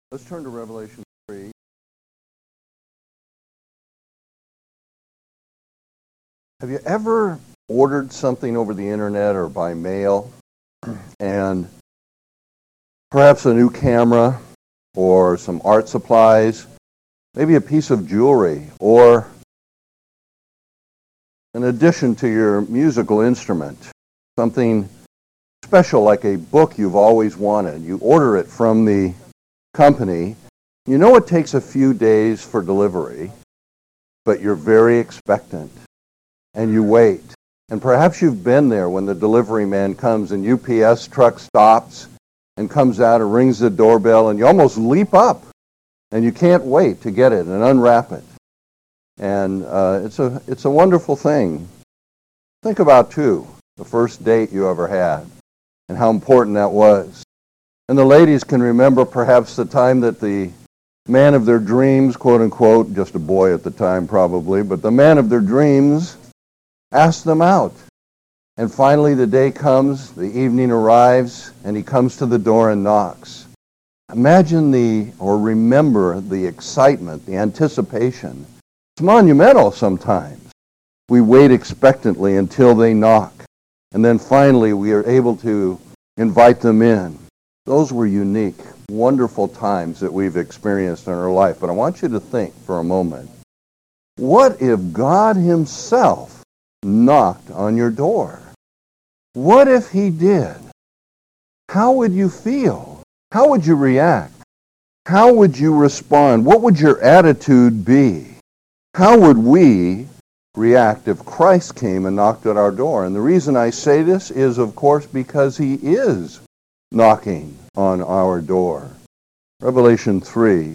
Let's turn to Revelation 3. Have you ever ordered something over the internet or by mail, and perhaps a new camera or some art supplies, maybe a piece of jewelry, or an addition to your musical instrument, something special like a book you've always wanted? You order it from the company. You know it takes a few days for delivery, but you're very expectant, and you wait. And perhaps you've been there when the delivery man comes and UPS truck stops and comes out and rings the doorbell, and you almost leap up, and you can't wait to get it and unwrap it. And it's a wonderful thing. Think about, too, the first date you ever had and how important that was. And the ladies can remember perhaps the time that the man of their dreams, quote unquote, just a boy at the time probably, but the man of their dreams asked them out. And finally the day comes, the evening arrives, and he comes to the door and knocks. Remember the excitement, the anticipation. It's monumental sometimes. We wait expectantly until they knock, and then finally we are able to invite them in. Those were unique, wonderful times that we've experienced in our life. But I want you to think for a moment, what if God himself knocked on your door? What if he did? How would you feel? How would you react? How would you respond? What would your attitude be? How would we react if Christ came and knocked at our door? And the reason I say this is, of course, because he is knocking on our door. Revelation 3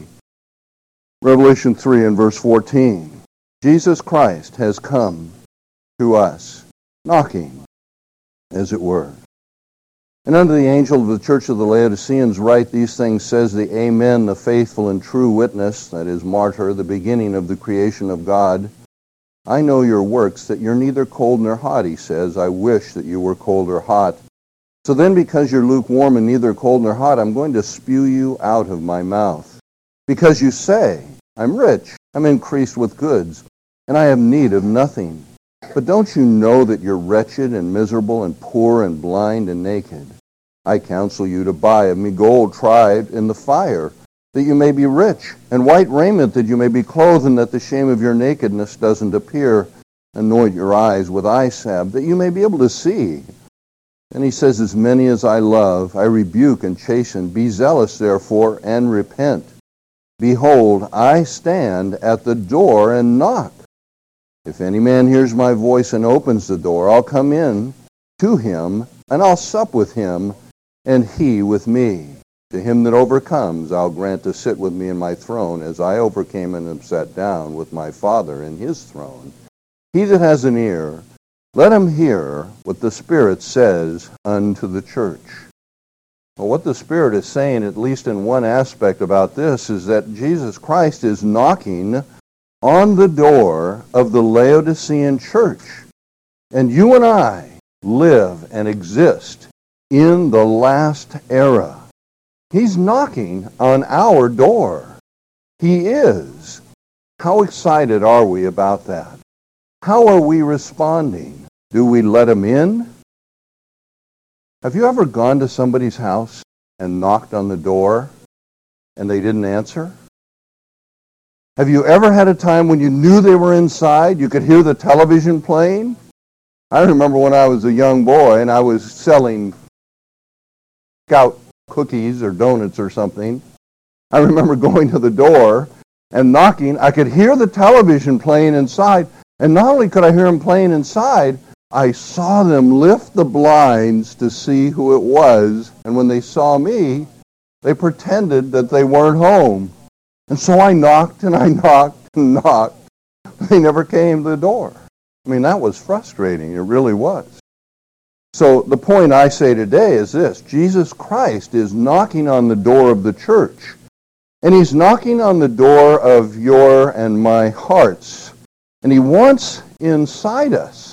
and verse 14. Jesus Christ has come to us, knocking, as it were. And unto the angel of the church of the Laodiceans write, these things says the Amen, the faithful and true witness, that is, martyr, the beginning of the creation of God. I know your works, that you're neither cold nor hot, he says. I wish that you were cold or hot. So then, because you're lukewarm and neither cold nor hot, I'm going to spew you out of my mouth. Because you say, I'm rich, I'm increased with goods, and I have need of nothing. But don't you know that you're wretched and miserable and poor and blind and naked? I counsel you to buy of me gold tried in the fire, that you may be rich, and white raiment, that you may be clothed, and that the shame of your nakedness doesn't appear. Anoint your eyes with eye salve, that you may be able to see. And he says, as many as I love, I rebuke and chasten. Be zealous, therefore, and repent. Behold, I stand at the door and knock. If any man hears my voice and opens the door, I'll come in to him, and I'll sup with him, and he with me. To him that overcomes, I'll grant to sit with me in my throne, as I overcame and am sat down with my Father in his throne. He that has an ear, let him hear what the Spirit says unto the church. Well, what the Spirit is saying, at least in one aspect about this, is that Jesus Christ is knocking on the door of the Laodicean church. And you and I live and exist in the last era. He's knocking on our door. He is. How excited are we about that? How are we responding? Do we let him in? Have you ever gone to somebody's house and knocked on the door and they didn't answer? Have you ever had a time when you knew they were inside, you could hear the television playing? I remember when I was a young boy and I was selling Scout cookies or donuts or something. I remember going to the door and knocking. I could hear the television playing inside, and not only could I hear them playing inside, I saw them lift the blinds to see who it was, and when they saw me, they pretended that they weren't home. And so I knocked and I knocked and knocked. They never came to the door. I mean, that was frustrating. It really was. So the point I say today is this. Jesus Christ is knocking on the door of the church. And he's knocking on the door of your and my hearts. And he wants inside us.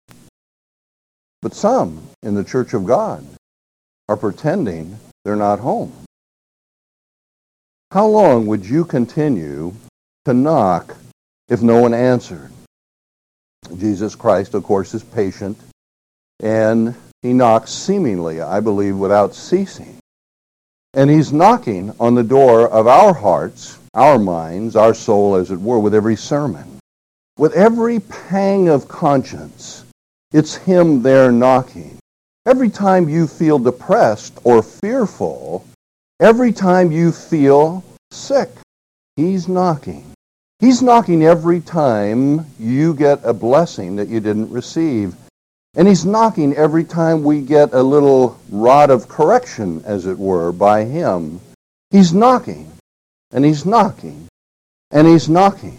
But some in the church of God are pretending they're not home. How long would you continue to knock if no one answered? Jesus Christ, of course, is patient, and he knocks seemingly, I believe, without ceasing. And he's knocking on the door of our hearts, our minds, our soul, as it were, with every sermon. With every pang of conscience, it's him there knocking. Every time you feel depressed or fearful, every time you feel sick, he's knocking. He's knocking every time you get a blessing that you didn't receive. And he's knocking every time we get a little rod of correction, as it were, by him. He's knocking, and he's knocking, and he's knocking.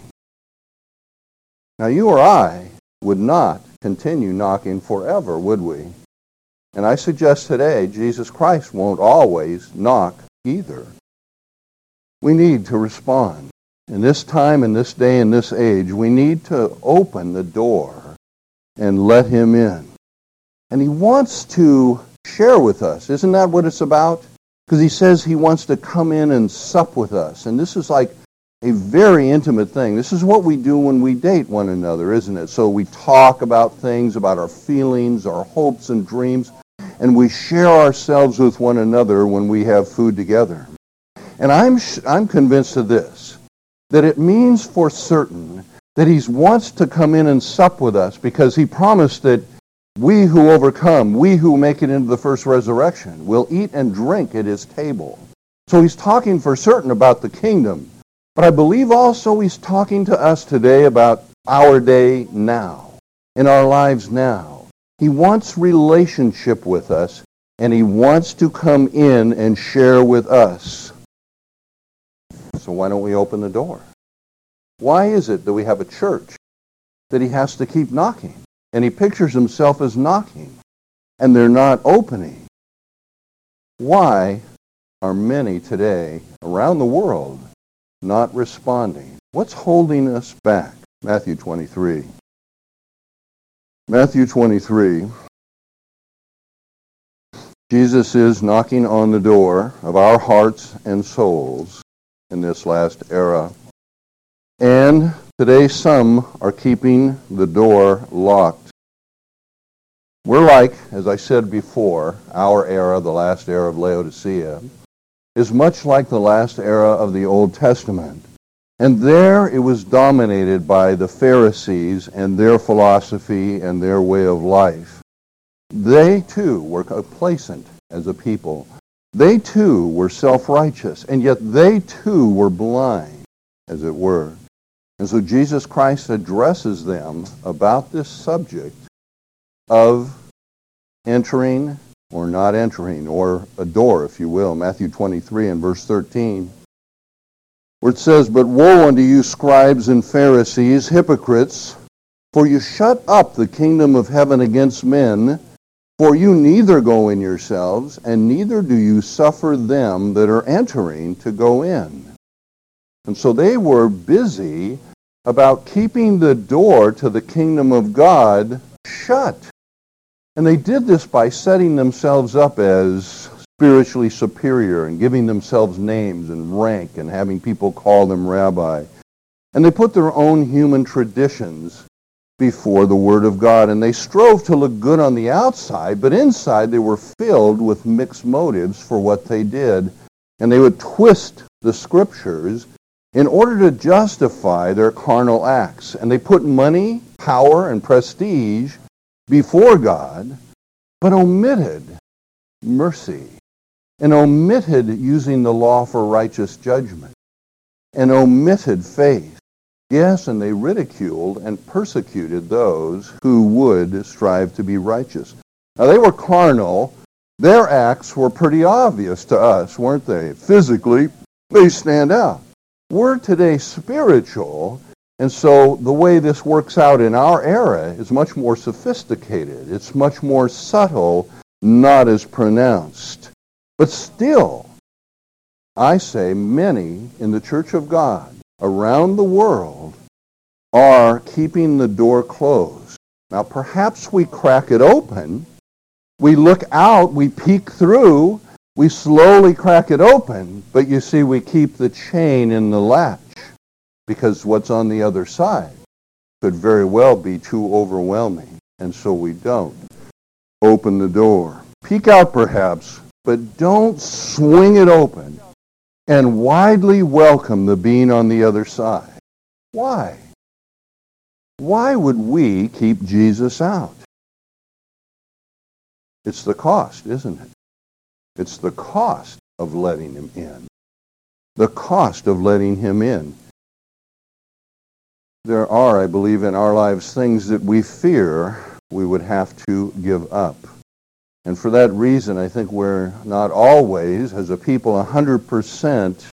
Now, you or I would not continue knocking forever, would we? And I suggest today, Jesus Christ won't always knock either. We need to respond. In this time, in this day, in this age, we need to open the door and let him in. And he wants to share with us. Isn't that what it's about? Because he says he wants to come in and sup with us. And this is like a very intimate thing. This is what we do when we date one another, isn't it? So we talk about things, about our feelings, our hopes and dreams, and we share ourselves with one another when we have food together. And I'm convinced of this, that it means for certain that he wants to come in and sup with us, because he promised that we who overcome, we who make it into the first resurrection, will eat and drink at his table. So he's talking for certain about the kingdom. But I believe also he's talking to us today about our day now, in our lives now. He wants relationship with us, and he wants to come in and share with us. So why don't we open the door? Why is it that we have a church that he has to keep knocking? And he pictures himself as knocking, and they're not opening. Why are many today around the world not responding? What's holding us back? Matthew 23. Matthew 23. Jesus is knocking on the door of our hearts and souls in this last era. And today some are keeping the door locked. We're like, as I said before, our era, the last era of Laodicea, is much like the last era of the Old Testament. And there it was dominated by the Pharisees and their philosophy and their way of life. They too were complacent as a people. They too were self-righteous, and yet they too were blind, as it were. And so Jesus Christ addresses them about this subject of entering or not entering, or a door, if you will. Matthew 23 and verse 13, where it says, "But woe unto you, scribes and Pharisees, hypocrites, for you shut up the kingdom of heaven against men, for you neither go in yourselves, and neither do you suffer them that are entering to go in." And so they were busy about keeping the door to the kingdom of God shut. And they did this by setting themselves up as spiritually superior and giving themselves names and rank and having people call them rabbi. And they put their own human traditions before the Word of God. And they strove to look good on the outside, but inside they were filled with mixed motives for what they did. And they would twist the Scriptures in order to justify their carnal acts. And they put money, power, and prestige before God, but omitted mercy, and omitted using the law for righteous judgment, and omitted faith. Yes, and they ridiculed and persecuted those who would strive to be righteous. Now, they were carnal. Their acts were pretty obvious to us, weren't they? Physically, they stand out. We're today spiritual, and so the way this works out in our era is much more sophisticated. It's much more subtle, not as pronounced. But still, I say many in the Church of God around the world are keeping the door closed. Now, perhaps we crack it open, we look out, we peek through, We slowly crack it open, but you see we keep the chain in the latch because what's on the other side could very well be too overwhelming, and so we don't open the door. Peek out perhaps, but don't swing it open and widely welcome the being on the other side. Why? Why would we keep Jesus out? It's the cost, isn't it? It's the cost of letting him in. The cost of letting him in. There are, I believe, in our lives things that we fear we would have to give up. And for that reason, I think we're not always, as a people, 100%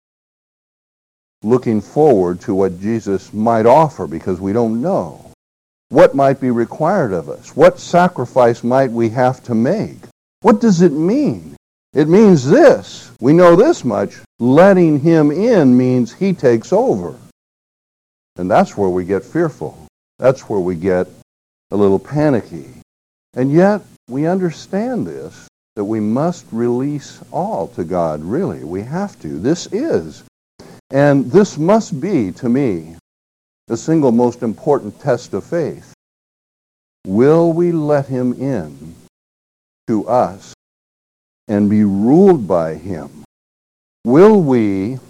looking forward to what Jesus might offer because we don't know. What might be required of us? What sacrifice might we have to make? What does it mean? It means this. We know this much. Letting him in means he takes over. And that's where we get fearful. That's where we get a little panicky. And yet, we understand this, that we must release all to God, really. We have to. This is. And this must be, to me, the single most important test of faith. Will we let him in to us and be ruled by him? Will we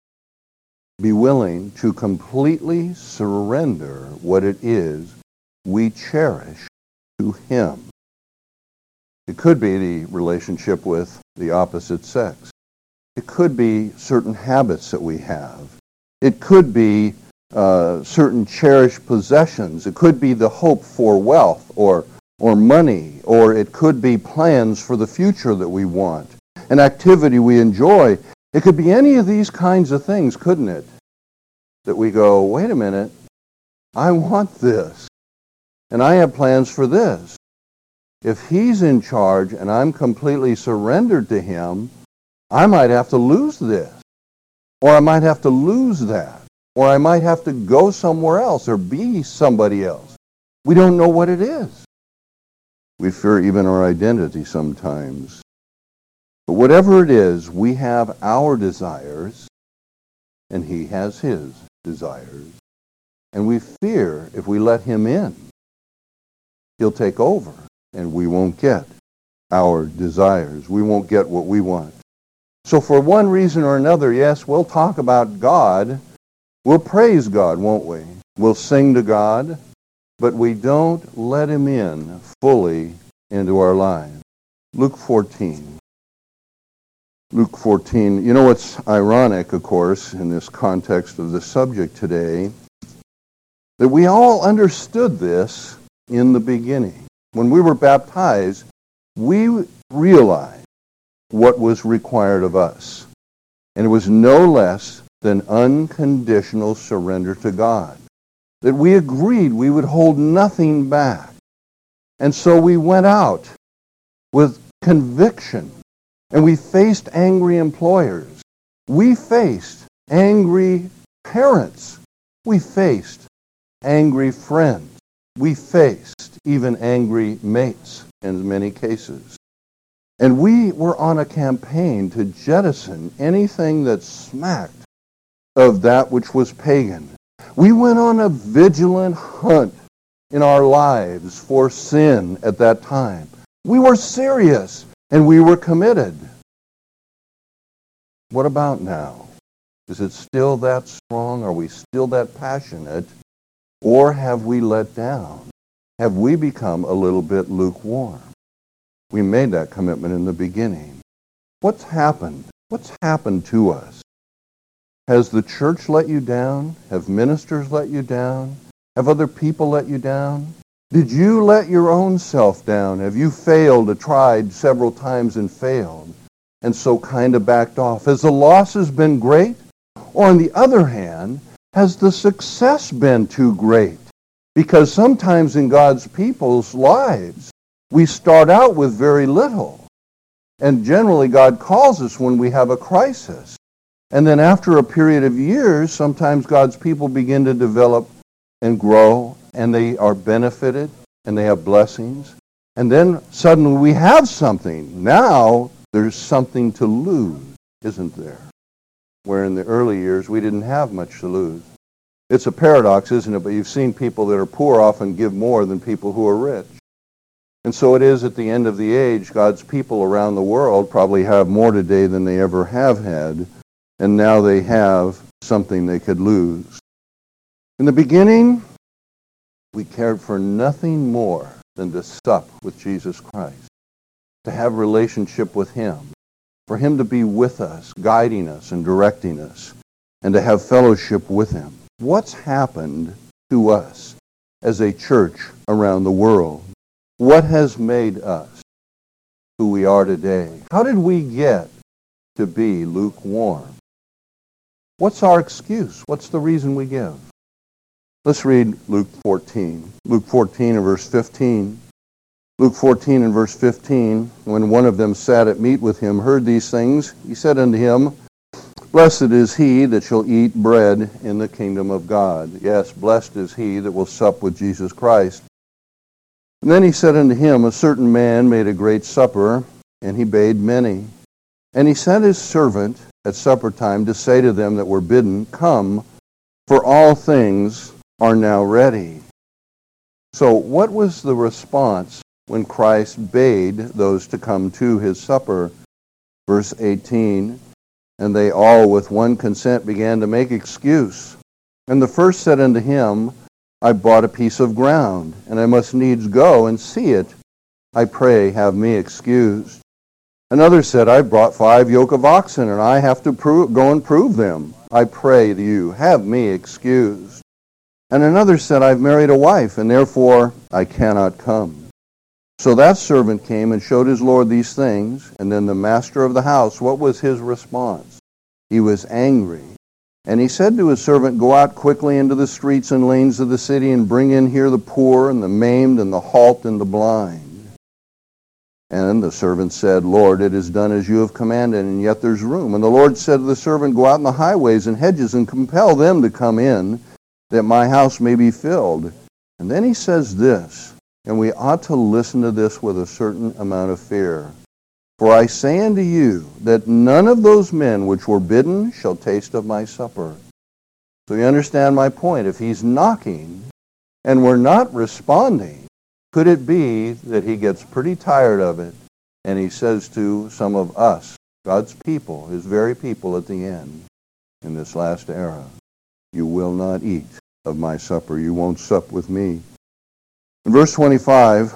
be willing to completely surrender what it is we cherish to him? It could be the relationship with the opposite sex. It could be certain habits that we have. It could be certain cherished possessions. It could be the hope for wealth or money, or it could be plans for the future that we want, an activity we enjoy. It could be any of these kinds of things, couldn't it? That we go, wait a minute, I want this, and I have plans for this. If he's in charge and I'm completely surrendered to him, I might have to lose this, or I might have to lose that, or I might have to go somewhere else or be somebody else. We don't know what it is. We fear even our identity sometimes. But whatever it is, we have our desires, and he has his desires. And we fear if we let him in, he'll take over, and we won't get our desires. We won't get what we want. So for one reason or another, yes, we'll talk about God. We'll praise God, won't we? We'll sing to God, but we don't let him in fully into our lives. Luke 14. Luke 14. You know what's ironic, of course, in this context of the subject today, that we all understood this in the beginning. When we were baptized, we realized what was required of us. And it was no less than unconditional surrender to God. That we agreed we would hold nothing back. And so we went out with conviction. And we faced angry employers. We faced angry parents. We faced angry friends. We faced even angry mates in many cases. And we were on a campaign to jettison anything that smacked of that which was pagan. We went on a vigilant hunt in our lives for sin at that time. We were serious and we were committed. What about now? Is it still that strong? Are we still that passionate? Or have we let down? Have we become a little bit lukewarm? We made that commitment in the beginning. What's happened? What's happened to us? Has the church let you down? Have ministers let you down? Have other people let you down? Did you let your own self down? Have you failed, tried several times and failed, and so kind of backed off? Has the losses been great? Or on the other hand, has the success been too great? Because sometimes in God's people's lives, we start out with very little. And generally God calls us when we have a crisis. And then after a period of years, sometimes God's people begin to develop and grow, and they are benefited, and they have blessings. And then suddenly we have something. Now There's something to lose, isn't there? Where in the early years we didn't have much to lose. It's a paradox, isn't it? But you've seen people that are poor often give more than people who are rich. And so it is at the end of the age, God's people around the world probably have more today than they ever have had, and now they have something they could lose. In the beginning, we cared for nothing more than to sup with Jesus Christ, to have a relationship with Him, for Him to be with us, guiding us and directing us, and to have fellowship with Him. What's happened to us as a church around the world? What has made us who we are today? How did we get to be lukewarm? What's our excuse? What's the reason we give? Let's read Luke 14. Luke 14 and verse 15. Luke 14 and verse 15, when one of them sat at meat with him, heard these things, he said unto him, Blessed is he that shall eat bread in the kingdom of God. Yes, blessed is he that will sup with Jesus Christ. And then he said unto him, A certain man made a great supper, and he bade many. And he sent his servant at supper time to say to them that were bidden, Come, for all things are now ready. So what was the response when Christ bade those to come to his supper? Verse 18, And they all with one consent began to make excuse. And the first said unto him, I bought a piece of ground, and I must needs go and see it. I pray, have me excused. Another said, I brought 5 yoke of oxen, and I have to go and prove them. I pray you, have me excused. And another said, I've married a wife, and therefore I cannot come. So that servant came and showed his lord these things, and then the master of the house, what was his response? He was angry. And he said to his servant, Go out quickly into the streets and lanes of the city, and bring in here the poor, and the maimed, and the halt, and the blind. And the servant said, Lord, it is done as you have commanded, and yet there's room. And the Lord said to the servant, Go out in the highways and hedges, and compel them to come in, that my house may be filled. And then he says this, and we ought to listen to this with a certain amount of fear. For I say unto you, that none of those men which were bidden shall taste of my supper. So you understand my point. If he's knocking, and we're not responding, could it be that he gets pretty tired of it, and he says to some of us, God's people, his very people at the end, in this last era, You will not eat of my supper. You won't sup with me. In verse 25,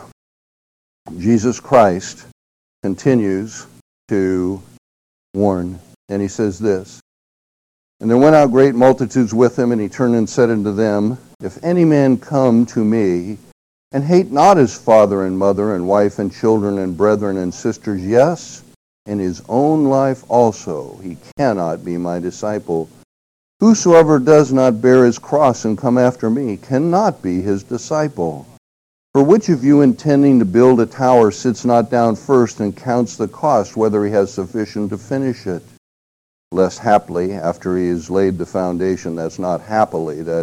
Jesus Christ continues to warn, and he says this, And there went out great multitudes with him, and he turned and said unto them, If any man come to me, and hate not his father and mother, and wife and children, and brethren and sisters, yes, and his own life also, he cannot be my disciple. Whosoever does not bear his cross and come after me cannot be his disciple. For which of you intending to build a tower sits not down first and counts the cost, whether he has sufficient to finish it? Lest haply, after he has laid the foundation, that's not happily, that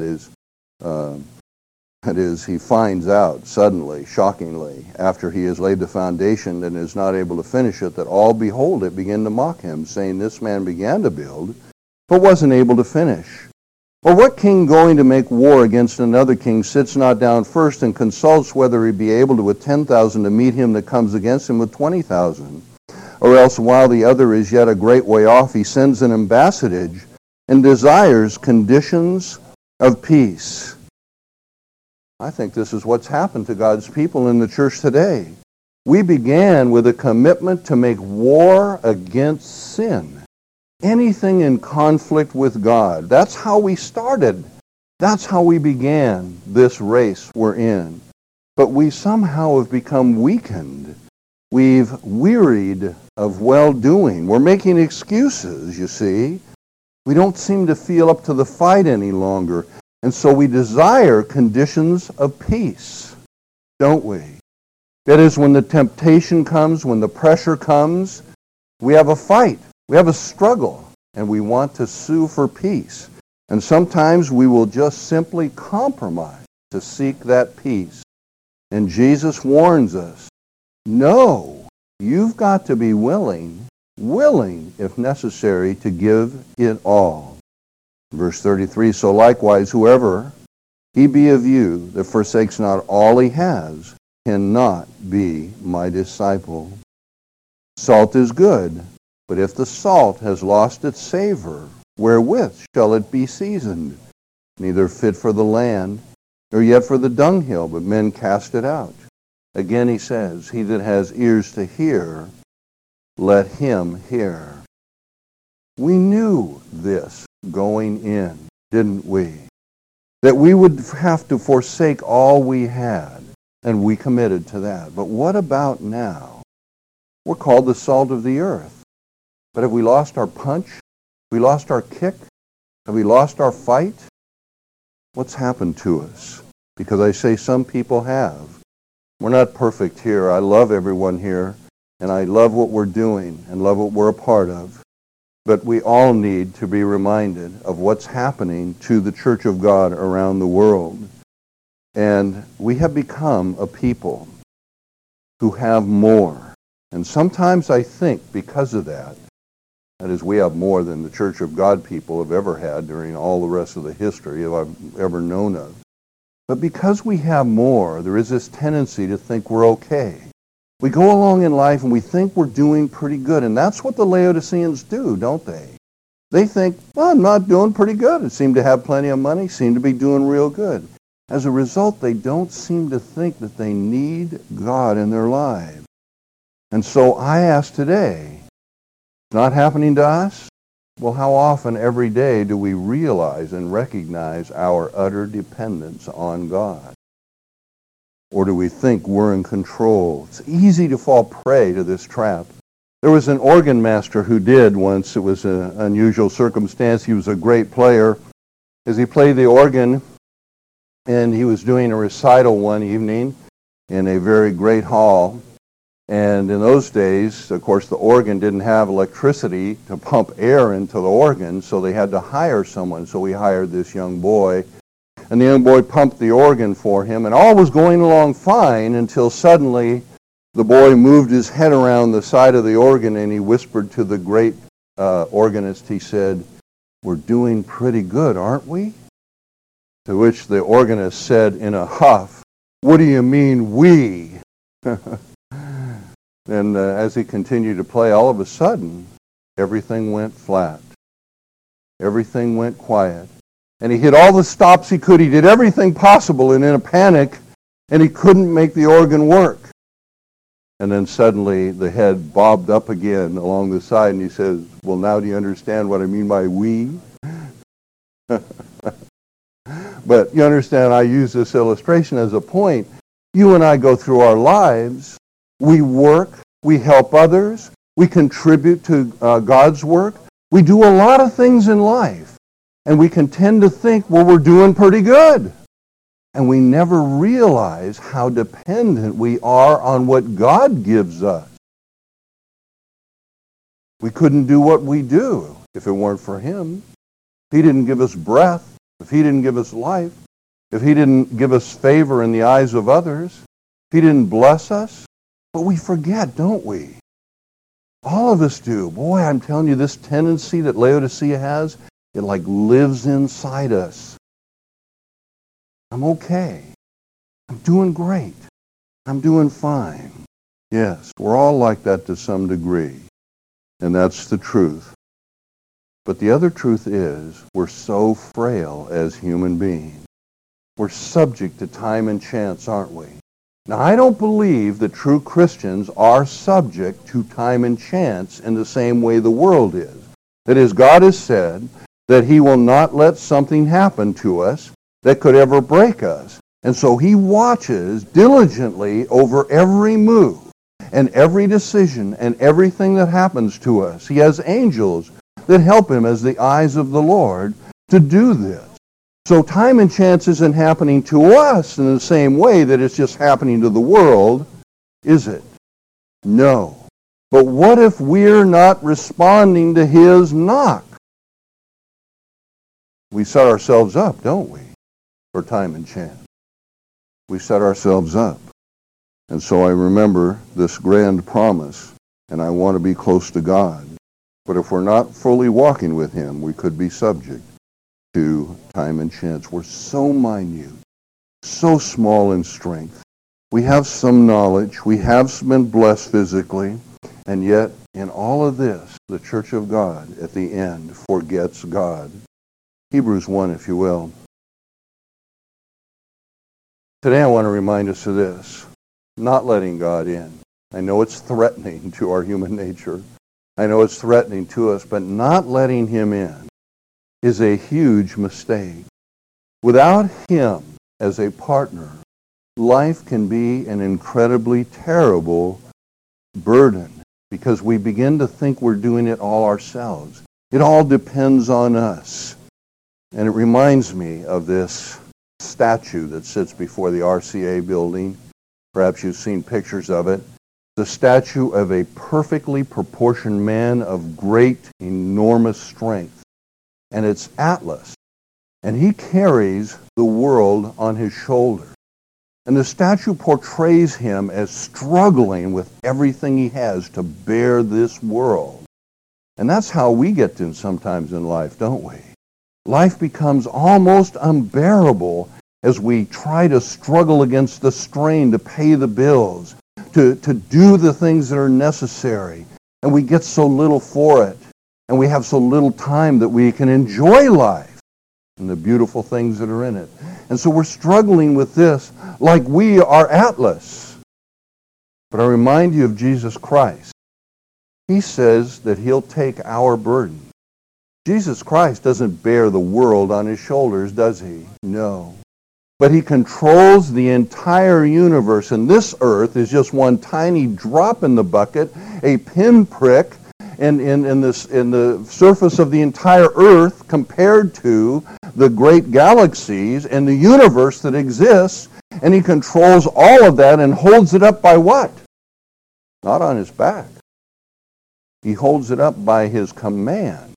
is, he finds out suddenly, shockingly, after he has laid the foundation and is not able to finish it, that all behold it begin to mock him, saying, This man began to build, but wasn't able to finish. Or what king going to make war against another king sits not down first and consults whether he be able to with 10,000 to meet him that comes against him with 20,000? Or else while the other is yet a great way off, he sends an ambassadage and desires conditions of peace. I think this is what's happened to God's people in the church today. We began with a commitment to make war against sin. Anything in conflict with God. That's how we started. That's how we began this race we're in. But we somehow have become weakened. We've wearied of well-doing. We're making excuses, you see. We don't seem to feel up to the fight any longer. And so we desire conditions of peace, don't we? That is, when the temptation comes, when the pressure comes, we have a fight. We have a struggle, and we want to sue for peace. And sometimes we will just simply compromise to seek that peace. And Jesus warns us, no, You've got to be willing if necessary, to give it all. Verse 33, so likewise, whoever he be of you that forsakes not all he has cannot be my disciple. Salt is good, but if the salt has lost its savor, wherewith shall it be seasoned? Neither fit for the land, nor yet for the dunghill, but men cast it out. Again he says, he that has ears to hear, let him hear. We knew this going in, didn't we? That we would have to forsake all we had, and we committed to that. But what about now? We're called the salt of the earth. But have we lost our punch? Have we lost our kick? Have we lost our fight? What's happened to us? Because I say some people have. We're not perfect here. I love everyone here, and I love what we're doing and love what we're a part of. But we all need to be reminded of what's happening to the Church of God around the world. And we have become a people who have more. And sometimes I think because of that, that is, we have more than the Church of God people have ever had during all the rest of the history I've ever known of. But because we have more, there is this tendency to think we're okay. We go along in life and we think we're doing pretty good. And that's what the Laodiceans do, don't they? They think, well, I'm not doing pretty good. I seem to have plenty of money, seem to be doing real good. As a result, they don't seem to think that they need God in their lives. And so I ask today, it's not happening to us? Well, how often every day do we realize and recognize our utter dependence on God? Or do we think we're in control? It's easy to fall prey to this trap. There was an organ master who did once. It was an unusual circumstance. He was a great player. As he played the organ, and he was doing a recital one evening in a very great hall. And in those days, of course, the organ didn't have electricity to pump air into the organ, so they had to hire someone. So we hired this young boy. And the young boy pumped the organ for him, and all was going along fine until suddenly the boy moved his head around the side of the organ and he whispered to the great organist, he said, "We're doing pretty good, aren't we?" To which the organist said in a huff, "What do you mean, we?" And as he continued to play, all of a sudden, everything went flat. Everything went quiet. And he hit all the stops he could. He did everything possible, and in a panic, and he couldn't make the organ work. And then suddenly the head bobbed up again along the side, and he says, "Well, now do you understand what I mean by we?" But you understand, I use this illustration as a point. You and I go through our lives. We work. We help others. We contribute to God's work. We do a lot of things in life. And we can tend to think, well, we're doing pretty good. And we never realize how dependent we are on what God gives us. We couldn't do what we do if it weren't for Him. If He didn't give us breath, if He didn't give us life, if He didn't give us favor in the eyes of others, if He didn't bless us. But we forget, don't we? All of us do. Boy, I'm telling you, this tendency that Laodicea has, it like lives inside us. I'm okay. I'm doing great. I'm doing fine. Yes, we're all like that to some degree. And that's the truth. But the other truth is, we're so frail as human beings. We're subject to time and chance, aren't we? Now, I don't believe that true Christians are subject to time and chance in the same way the world is. That is, God has said that He will not let something happen to us that could ever break us. And so He watches diligently over every move and every decision and everything that happens to us. He has angels that help Him as the eyes of the Lord to do this. So time and chance isn't happening to us in the same way that it's just happening to the world, is it? No. But what if we're not responding to His knock? We set ourselves up, don't we, for time and chance. We set ourselves up. And so I remember this grand promise, and I want to be close to God. But if we're not fully walking with him, we could be subject to time and chance. We're so minute, so small in strength. We have some knowledge. We have been blessed physically. And yet, in all of this, the church of God, at the end, forgets God. Hebrews 1, if you will. Today I want to remind us of this. Not letting God in. I know it's threatening to our human nature. I know it's threatening to us, but not letting him in is a huge mistake. Without him as a partner, life can be an incredibly terrible burden because we begin to think we're doing it all ourselves. It all depends on us. And it reminds me of this statue that sits before the RCA building. Perhaps you've seen pictures of it. The statue of a perfectly proportioned man of great, enormous strength. And it's Atlas. And he carries the world on his shoulder. And the statue portrays him as struggling with everything he has to bear this world. And that's how we get to sometimes in life, don't we? Life becomes almost unbearable as we try to struggle against the strain to pay the bills, to do the things that are necessary. And we get so little for it. And we have so little time that we can enjoy life and the beautiful things that are in it. And so we're struggling with this like we are Atlas. But I remind you of Jesus Christ. He says that he'll take our burden. Jesus Christ doesn't bear the world on his shoulders, does he? No. But he controls the entire universe, and this earth is just one tiny drop in the bucket, a pinprick in the surface of the entire earth compared to the great galaxies and the universe that exists, and he controls all of that and holds it up by what? Not on his back. He holds it up by his command,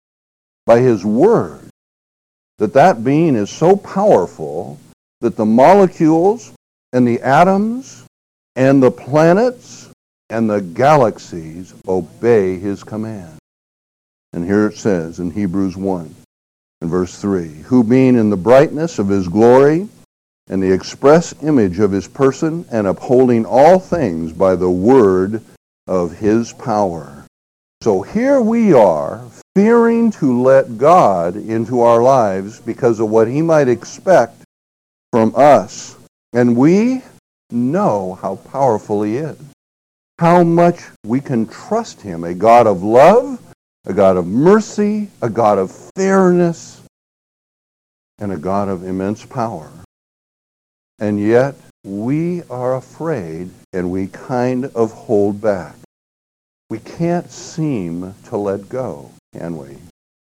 by his word, that being is so powerful that the molecules and the atoms and the planets and the galaxies obey his command. And here it says in Hebrews 1, in verse 3, who being in the brightness of his glory and the express image of his person, and upholding all things by the word of his power. So here we are, fearing to let God into our lives because of what he might expect from us. And we know how powerful he is, how much we can trust him, a God of love, a God of mercy, a God of fairness, and a God of immense power. And yet we are afraid and we kind of hold back. We can't seem to let go, can we?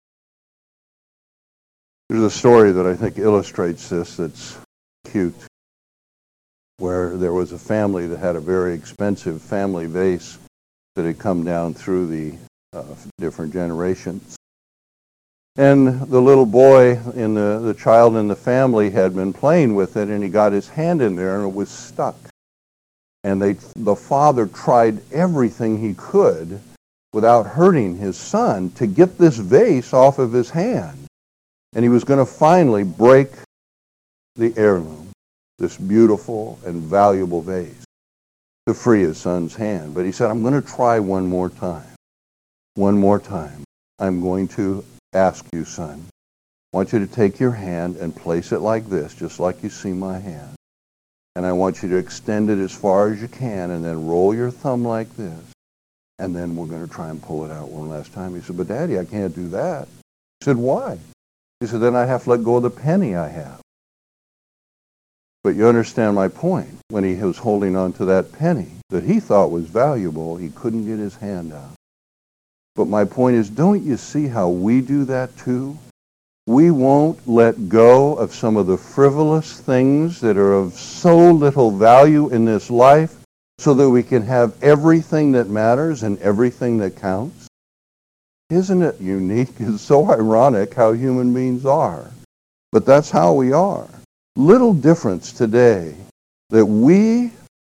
There's a story that I think illustrates this that's cute, where there was a family that had a very expensive family vase that had come down through the different generations. And the little boy, the child in the family had been playing with it, and he got his hand in there and it was stuck. And the father tried everything he could without hurting his son to get this vase off of his hand. And he was going to finally break the heirloom, this beautiful and valuable vase, to free his son's hand. But he said, I'm going to try one more time. One more time. I'm going to ask you, son. I want you to take your hand and place it like this, just like you see my hand. And I want you to extend it as far as you can and then roll your thumb like this. And then we're going to try and pull it out one last time. He said, but Daddy, I can't do that. He said, why? He said, then I have to let go of the penny I have. But you understand my point. When he was holding on to that penny that he thought was valuable, he couldn't get his hand out. But my point is, don't you see how we do that too? We won't let go of some of the frivolous things that are of so little value in this life so that we can have everything that matters and everything that counts. Isn't it unique? It's so ironic how human beings are. But that's how we are. Little difference today that we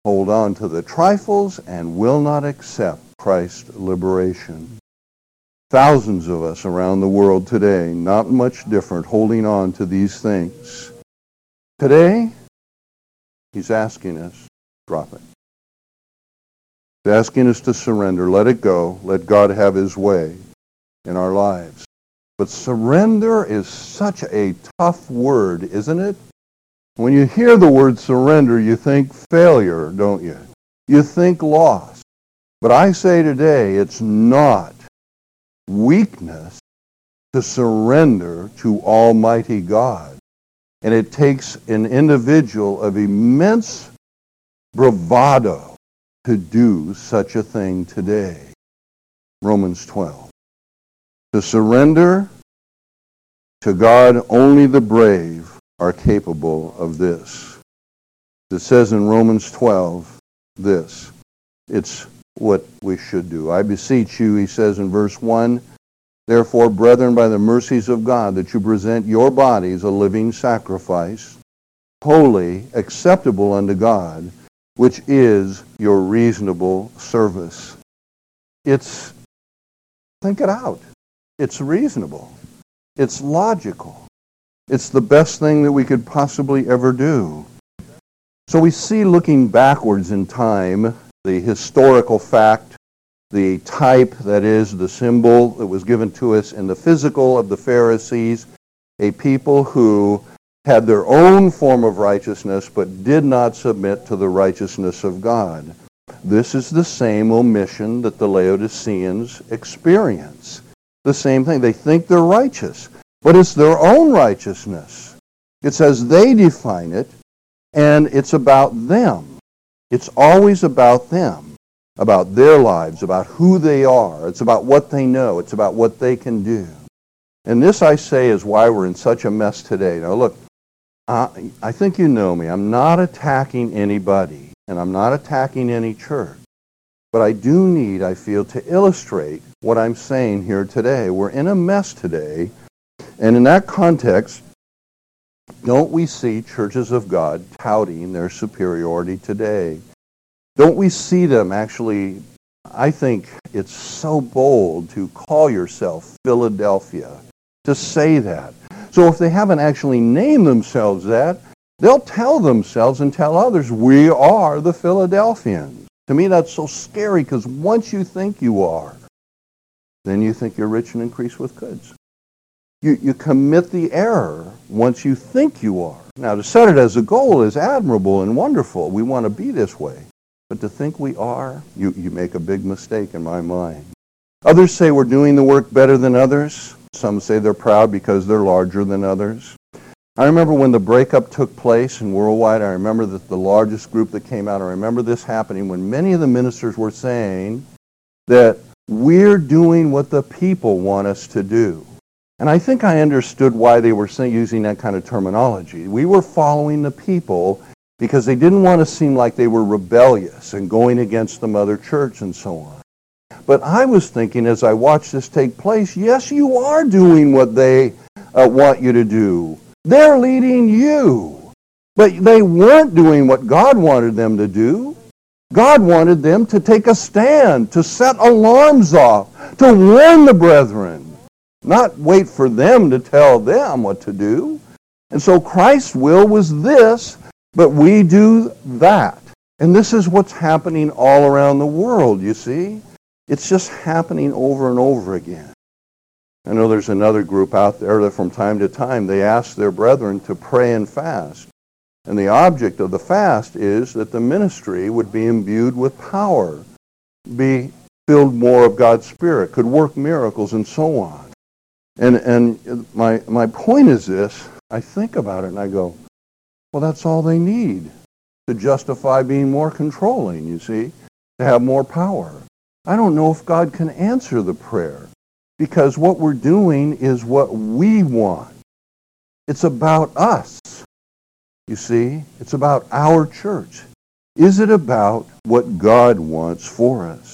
hold on to the trifles and will not accept Christ's liberation. Thousands of us around the world today, not much different, holding on to these things. Today, he's asking us, drop it. He's asking us to surrender, let it go, let God have his way in our lives. But surrender is such a tough word, isn't it? When you hear the word surrender, you think failure, don't you? You think loss. But I say today, it's not weakness to surrender to Almighty God. And it takes an individual of immense bravado to do such a thing today. Romans 12. To surrender to God, only the brave are capable of this. It says in Romans 12 this. It's what we should do. I beseech you, he says in verse 1, therefore, brethren, by the mercies of God, that you present your bodies a living sacrifice, holy, acceptable unto God, which is your reasonable service. Think it out. It's reasonable. It's logical. It's the best thing that we could possibly ever do. So we see, looking backwards in time, the historical fact, the type, that is, the symbol that was given to us in the physical of the Pharisees, a people who had their own form of righteousness but did not submit to the righteousness of God. This is the same omission that the Laodiceans experience. The same thing. They think they're righteous, but it's their own righteousness. It's as they define it, and it's about them. It's always about them, about their lives, about who they are. It's about what they know. It's about what they can do. And this, I say, is why we're in such a mess today. Now, look, I think you know me. I'm not attacking anybody, and I'm not attacking any church. But I do need, I feel, to illustrate what I'm saying here today. We're in a mess today, and in that context, don't we see churches of God touting their superiority today? Don't we see them actually, I think it's so bold to call yourself Philadelphia, to say that. So if they haven't actually named themselves that, they'll tell themselves and tell others, we are the Philadelphians. To me, that's so scary, because once you think you are, then you think you're rich and increase with goods. You commit the error once you think you are. Now, to set it as a goal is admirable and wonderful. We want to be this way. But to think we are, you make a big mistake in my mind. Others say we're doing the work better than others. Some say they're proud because they're larger than others. I remember when the breakup took place in Worldwide, I remember that the largest group that came out, I remember this happening when many of the ministers were saying that we're doing what the people want us to do. And I think I understood why they were using that kind of terminology. We were following the people because they didn't want to seem like they were rebellious and going against the mother church and so on. But I was thinking as I watched this take place, yes, you are doing what they want you to do. They're leading you. But they weren't doing what God wanted them to do. God wanted them to take a stand, to set alarms off, to warn the brethren, not wait for them to tell them what to do. And so Christ's will was this, but we do that. And this is what's happening all around the world, you see. It's just happening over and over again. I know there's another group out there that from time to time they ask their brethren to pray and fast. And the object of the fast is that the ministry would be imbued with power, be filled more of God's Spirit, could work miracles and so on. And my point is this, I think about it and I go, well, that's all they need to justify being more controlling, you see, to have more power. I don't know if God can answer the prayer because what we're doing is what we want. It's about us, you see. It's about our church. Is it about what God wants for us?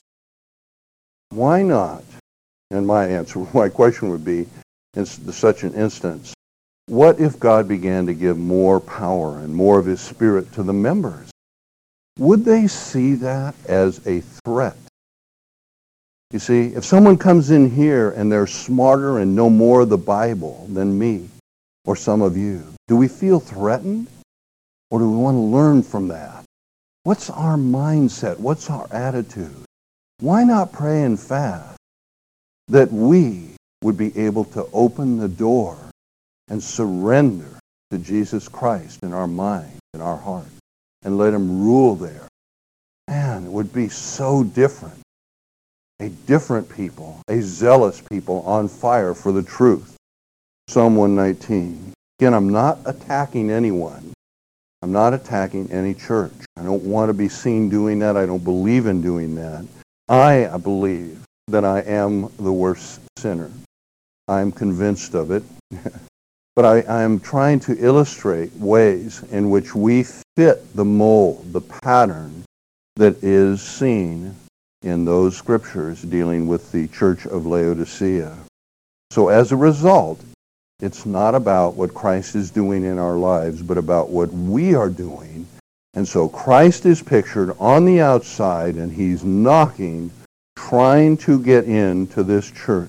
Why not? And my question would be, in such an instance, what if God began to give more power and more of His Spirit to the members? would they see that as a threat? You see, if someone comes in here and they're smarter and know more of the Bible than me or some of you, do we feel threatened? Or do we want to learn from that? What's our mindset? What's our attitude? Why not pray and fast that we would be able to open the door and surrender to Jesus Christ in our mind, in our heart, and let him rule there? Man, it would be so different. A different people, a zealous people on fire for the truth. Psalm 119. Again, I'm not attacking anyone. I'm not attacking any church. I don't want to be seen doing that. I don't believe in doing that. I believe that I am the worst sinner. I'm convinced of it. But I am trying to illustrate ways in which we fit the mold, the pattern that is seen in those scriptures dealing with the church of Laodicea. So as a result, it's not about what Christ is doing in our lives, but about what we are doing. And so Christ is pictured on the outside, and he's knocking, trying to get into this church.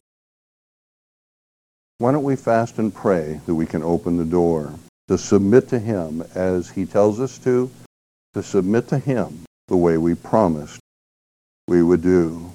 Why don't we fast and pray that we can open the door to submit to him as he tells us to submit to him the way we promised we would do.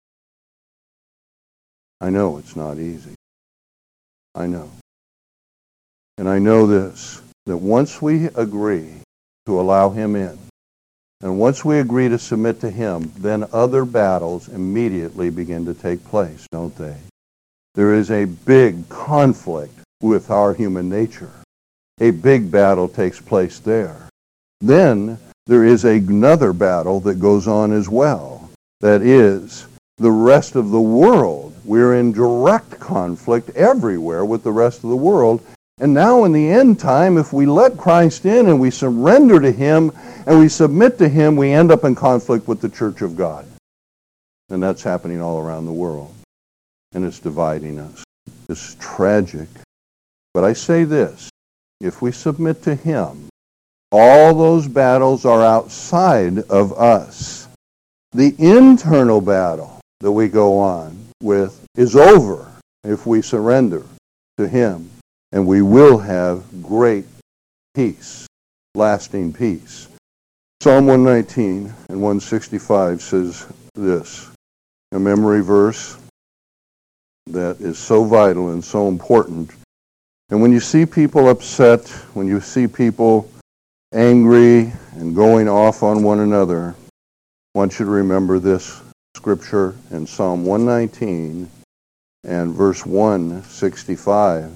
I know it's not easy. I know. And I know this, that once we agree to allow him in, and once we agree to submit to him, then other battles immediately begin to take place, don't they? There is a big conflict with our human nature. A big battle takes place there. Then there is another battle that goes on as well. That is, the rest of the world. We're in direct conflict everywhere with the rest of the world. And now in the end time, if we let Christ in and we surrender to him and we submit to him, we end up in conflict with the church of God. And that's happening all around the world. And it's dividing us. It's tragic. But I say this, if we submit to him, all those battles are outside of us. The internal battle that we go on with is over if we surrender to him, and we will have great peace, lasting peace. Psalm 119 and 165 says this, a memory verse that is so vital and so important. And when you see people upset, when you see people angry and going off on one another, I want you to remember this scripture in Psalm 119 and verse 165.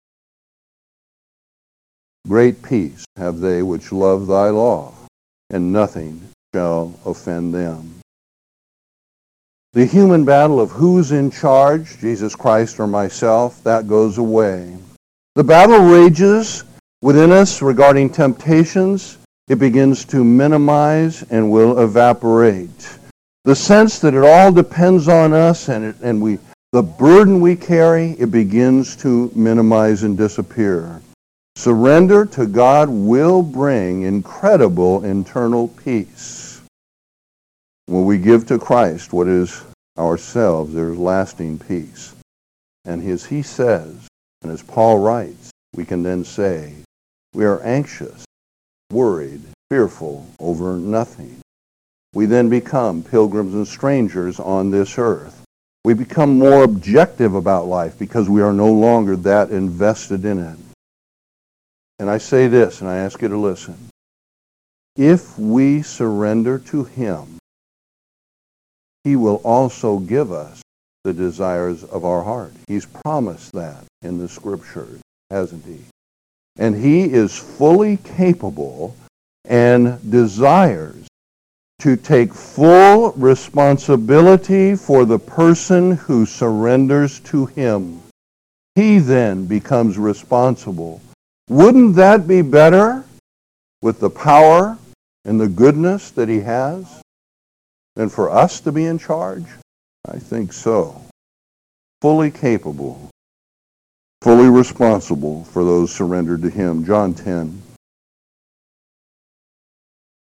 Great peace have they which love thy law, and nothing shall offend them. The human battle of who's in charge, Jesus Christ or myself, that goes away. The battle rages within us regarding temptations. It begins to minimize and will evaporate. The sense that it all depends on us and the burden we carry, it begins to minimize and disappear. Surrender to God will bring incredible internal peace. When we give to Christ what is ourselves, there's lasting peace. And as he says, and as Paul writes, we can then say, we are anxious, worried, fearful over nothing. We then become pilgrims and strangers on this earth. We become more objective about life because we are no longer that invested in it. And I say this, and I ask you to listen. If we surrender to him, he will also give us the desires of our heart. He's promised that in the scriptures, hasn't he? And he is fully capable and desires to take full responsibility for the person who surrenders to him. He then becomes responsible. Wouldn't that be better with the power and the goodness that he has than for us to be in charge? I think so. Fully capable, fully responsible for those surrendered to him. John 10.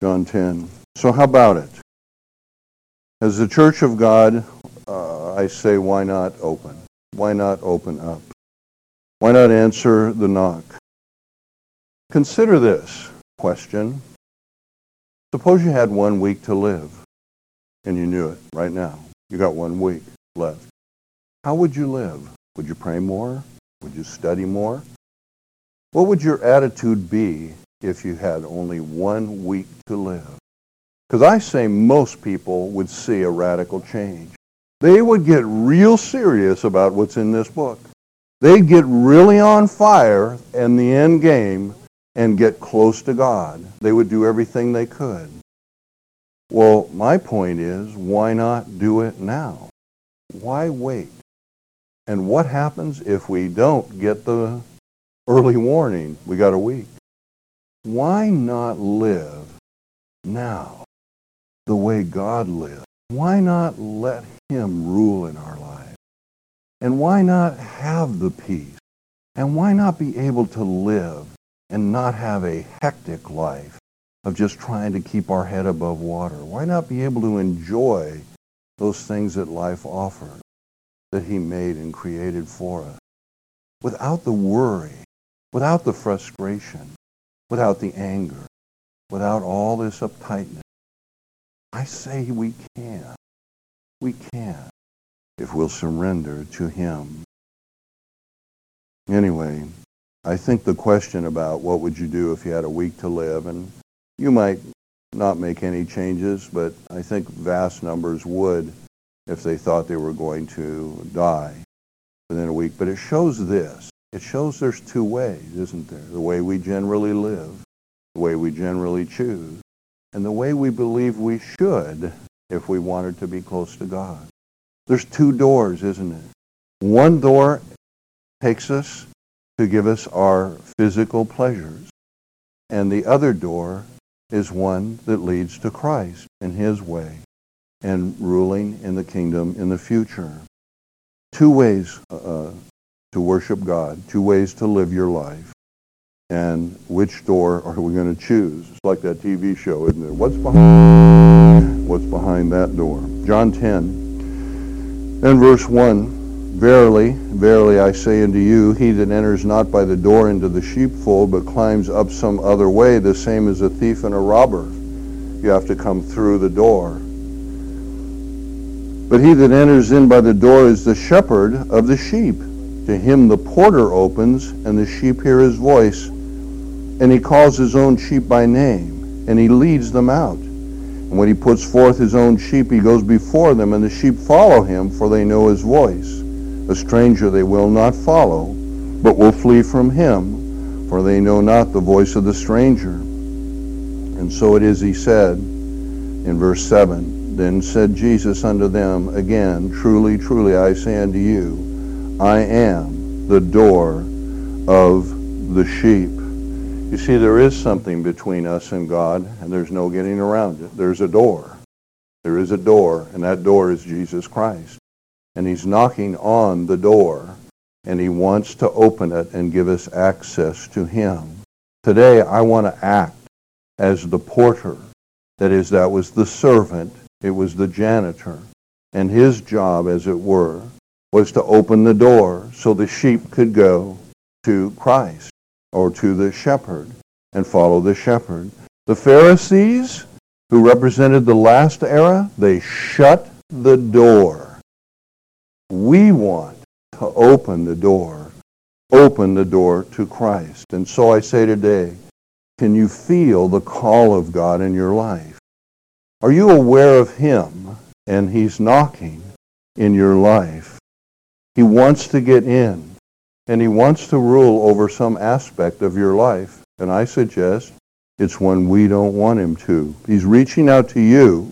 John 10. So how about it? As the church of God, I say, why not open? Why not open up? Why not answer the knock? Consider this question. Suppose you had 1 week to live, and you knew it right now. You got 1 week left. How would you live? Would you pray more? Would you study more? What would your attitude be if you had only 1 week to live? Because I say most people would see a radical change. They would get real serious about what's in this book. They'd get really on fire in the end game and get close to God. They would do everything they could. Well, my point is, why not do it now? Why wait? And what happens if we don't get the early warning? We got a week. Why not live now the way God lived? Why not let Him rule in our lives? And why not have the peace? And why not be able to live and not have a hectic life of just trying to keep our head above water? Why not be able to enjoy those things that life offers, that He made and created for us, without the worry, without the frustration, without the anger, without all this uptightness? I say we can. We can, if we'll surrender to Him. Anyway, I think the question about what would you do if you had a week to live, and you might not make any changes, but I think vast numbers would if they thought they were going to die within a week. But it shows this. It shows there's two ways, isn't there? The way we generally live, the way we generally choose, and the way we believe we should if we wanted to be close to God. There's two doors, isn't it? One door takes us to give us our physical pleasures, and the other door is one that leads to Christ and His way and ruling in the kingdom in the future. Two ways to worship God, two ways to live your life. And which door are we going to choose? It's like that TV show, isn't it? What's behind that door? John 10 and verse 1, Verily, verily I say unto you, he that enters not by the door into the sheepfold, but climbs up some other way, the same as a thief and a robber. You have to come through the door. But he that enters in by the door is the shepherd of the sheep. To him the porter opens, and the sheep hear his voice, and he calls his own sheep by name, and he leads them out. And when he puts forth his own sheep, he goes before them, and the sheep follow him, for they know his voice. A stranger they will not follow, but will flee from him, for they know not the voice of the stranger. And so it is, he said, in verse 7, Then said Jesus unto them again, Truly, truly, I say unto you, I am the door of the sheep. You see, there is something between us and God, and there's no getting around it. There's a door. There is a door, and that door is Jesus Christ. And He's knocking on the door, and He wants to open it and give us access to Him. Today, I want to act as the porter. That was the servant. It was the janitor. And his job, as it were, was to open the door so the sheep could go to Christ or to the shepherd and follow the shepherd. The Pharisees, who represented the last era, they shut the door. We want to open the door to Christ. And so I say today, can you feel the call of God in your life? Are you aware of Him and He's knocking in your life? He wants to get in, and He wants to rule over some aspect of your life. And I suggest it's when we don't want Him to. He's reaching out to you.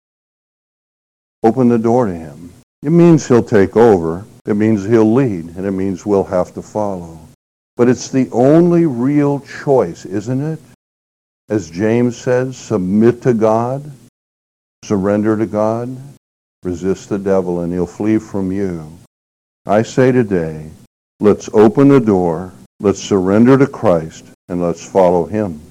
Open the door to Him. It means He'll take over. It means He'll lead, and it means we'll have to follow. But it's the only real choice, isn't it? As James says, submit to God, surrender to God, resist the devil, and he'll flee from you. I say today, let's open the door, let's surrender to Christ, and let's follow Him.